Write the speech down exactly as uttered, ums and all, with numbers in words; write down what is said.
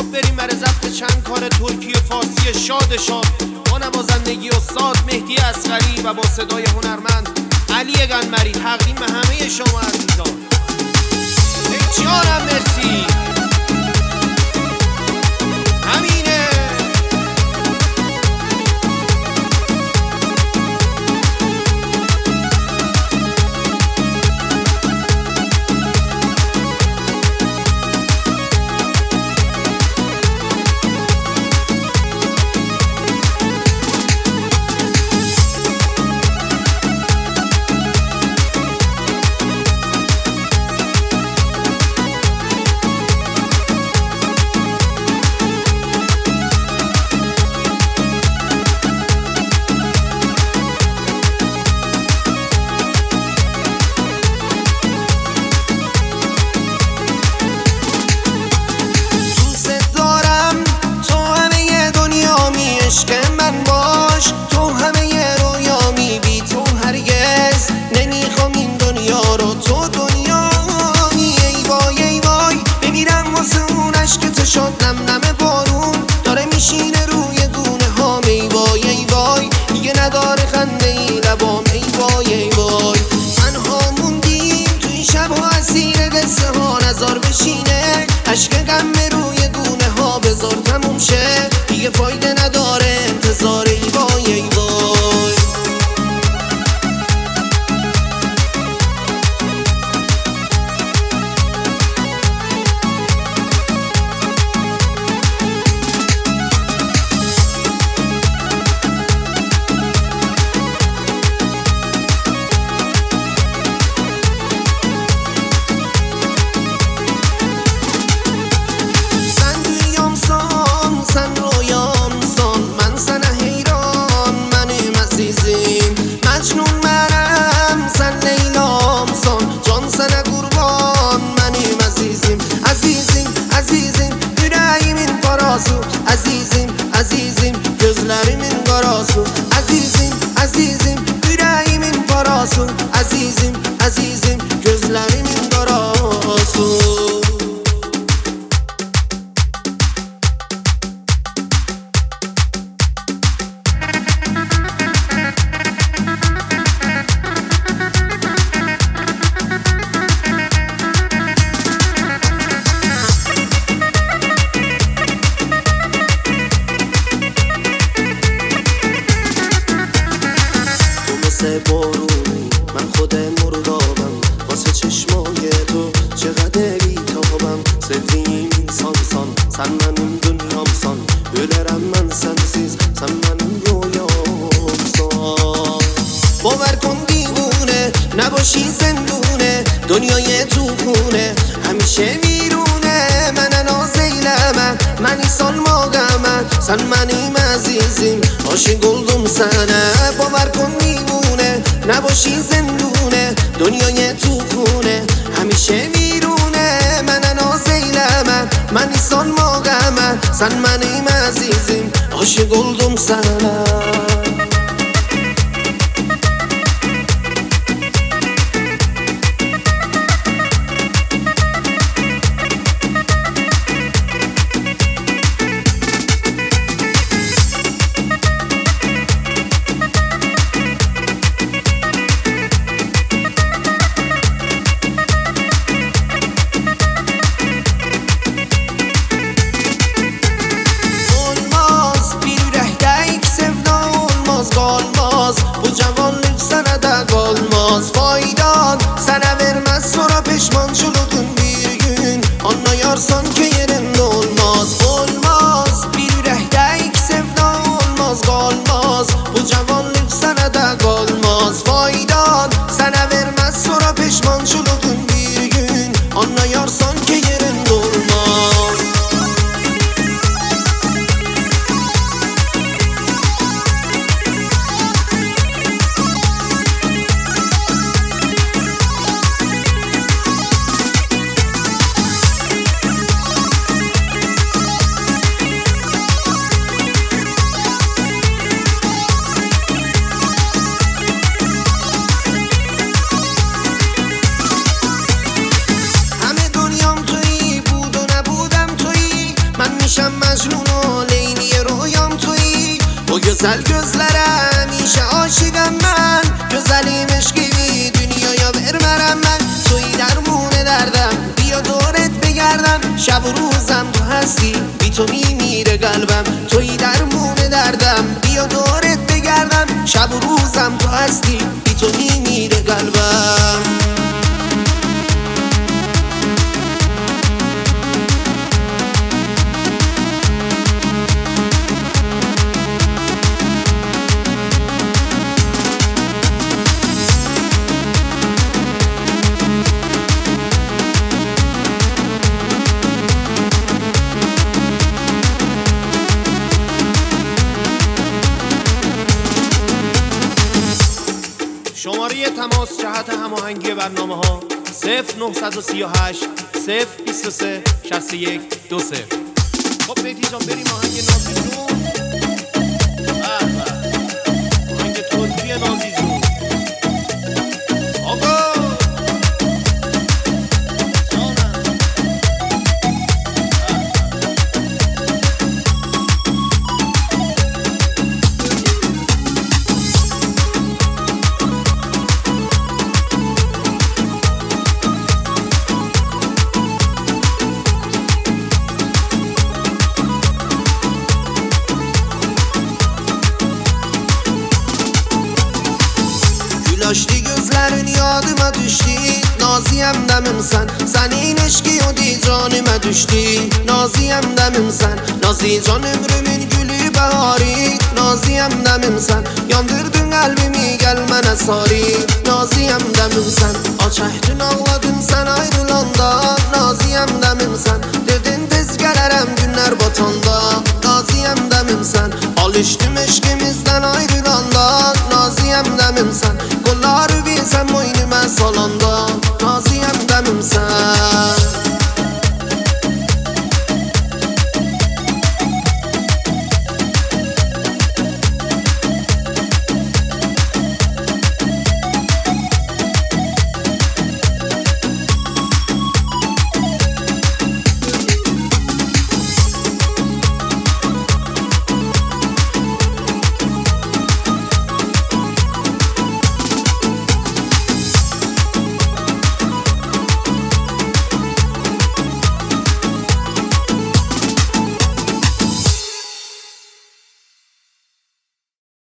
خب بریم برای ضبط چند کار ترکی فارسی شاد شاد با نوازندگی استاد مهدی اصغری و با صدای هنرمند علی گنمری تقدیم به همه شما عزیزان. بسیارم مرسی. همینه. عشق من باش، تو همه رویامی، بی تو هرگز نمیخوام این دنیا رو، تو دنیامی. ای وای ای وای بمیرم واسه اون عشق تو، شد نم نم بارون داره میشینه روی گونه هام. ای وای ای وای دیگه نداره خنده ای لبام. ای وای ای وای تنها موندیم تو این شب‌ها اسیر قصه ها، نزار بشینه عشق غم روی گونه ها، بذار تموم شه دیگه فایده نداره انتظار. ای وای ای وای Azizim, azizim, gözlerimin karası. Azizim, azizim, yüreğimin parası. Azizim, azizim, gözlerimin karası. بارونی من خود مردابم واسه چشمای تو، چقدر بیتابم sevdiğim insansan, sen benim dünyamsan. Ölerim ben sensiz, sen benim rüyamsan. باور کن دیوونه نباشی زندونه، دنیای تو خونه همیشه ویرونه. من نازیلمه منی salmağımı, sen benim azizim aşık oldum sana. باور کن دیوونه نباشی زندونه، دنیای تو خونه همیشه ویرونه. من نازیلمه منی salmağımı, sen benim azizim aşık oldum sana. همیشه مجنون و لیلی رویام تویی با گزل gözlere همیشه عاشقم من گزلی مشکیوی دنیایا برمرم من تویی درمون دردم بیا دورت بگردم شب و روزم تو هستی بی تو میمیره قلبم تویی درمون دردم بیا دورت بگردم شب و روزم تو هستی بی تو میمیره قلبم شماره تماس جهت هماهنگی برنامه ها صفر نهصد و سی و هشت صفر بیست و سه شصت و یک دو صفر. خب بیتی جان بریم آهنگ نازی جون. آهنگ ترکی نازی جون. آقا Yaşlı gözlerin yadıma düştü Naziyem demim sen Senin eşki o di canıma düştü Naziyem demim sen Nazi can ömrümün gülü bahari Naziyem demim sen Yandırdın kalbimi gelmene sari Naziyem demim sen Aç ehdin ağladın sen ayrılanda Naziyem demim